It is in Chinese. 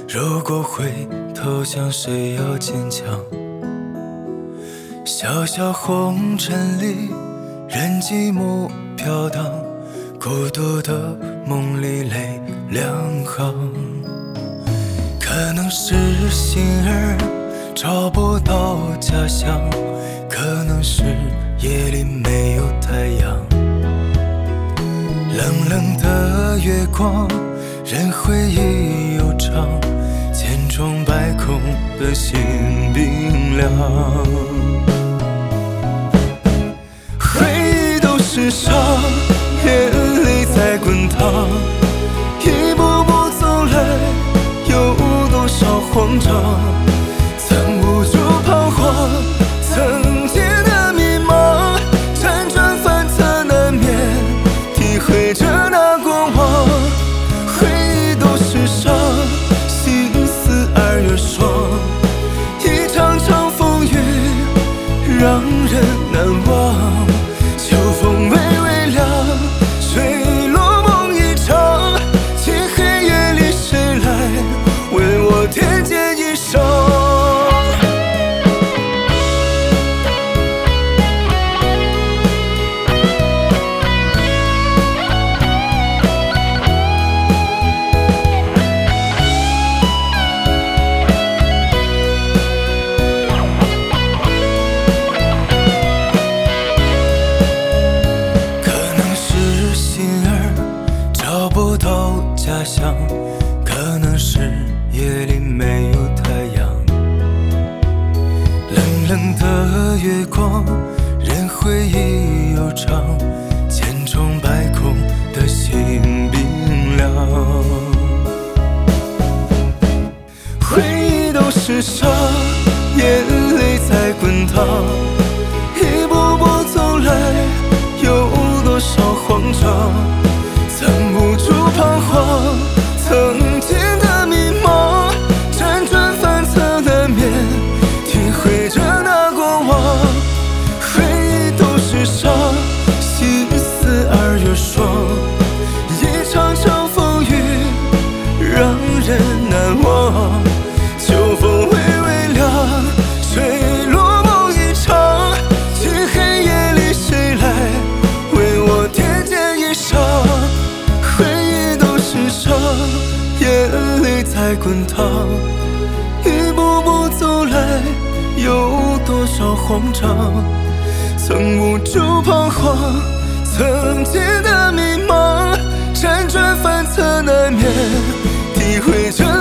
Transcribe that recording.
如果回头想，谁要坚强？小小红尘里，任寂寞飘荡，孤独的梦里泪两行。可能是心儿找不到家乡，可能是夜里没有太阳。冷冷的月光，任回忆悠长，千疮百孔的心冰凉。回忆都是伤，眼泪在滚烫，一步步走来，有多少慌张？藏不住彷徨，曾经的迷茫，辗转反侧难免，体会着那过往。回忆都是伤，心似2月霜，一场场风雨让人难忘。秋风微微凉，水落梦一场，漆黑夜里谁来为我添减衣裳？找不到家乡，可能是夜里没有太阳。冷冷的月光，任回忆悠长，千疮百孔的心冰凉。回忆都是伤，眼泪在滚烫，一步步走来，有多少慌张？藏不住彷徨，曾经的迷茫，辗转反侧难免，体会着那过往。回忆都是伤，心似2月霜，一场场风雨让人难忘。秋风微微凉，水落梦一场，漆黑夜里谁来为我添减衣裳？回忆都是伤，眼泪在滚烫，一步步走来，有多少慌张？曾不住彷徨，曾经的迷茫，辗转反侧难免，体会着